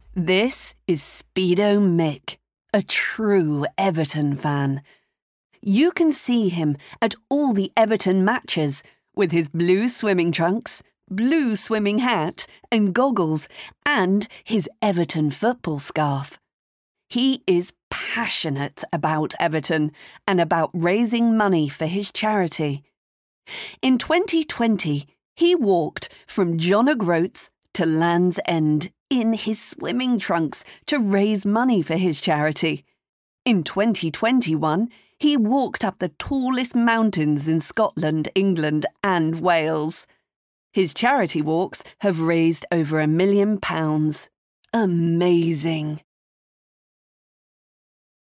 This is Speedo Mick, a true Everton fan. You can see him at all the Everton matches with his blue swimming trunks, blue swimming hat and goggles, and his Everton football scarf. He is passionate about Everton and about raising money for his charity. In 2020, he walked from John O'Groats to Land's End in his swimming trunks to raise money for his charity. In 2021, he walked up the tallest mountains in Scotland, England and Wales. His charity walks have raised over £1 million. Amazing.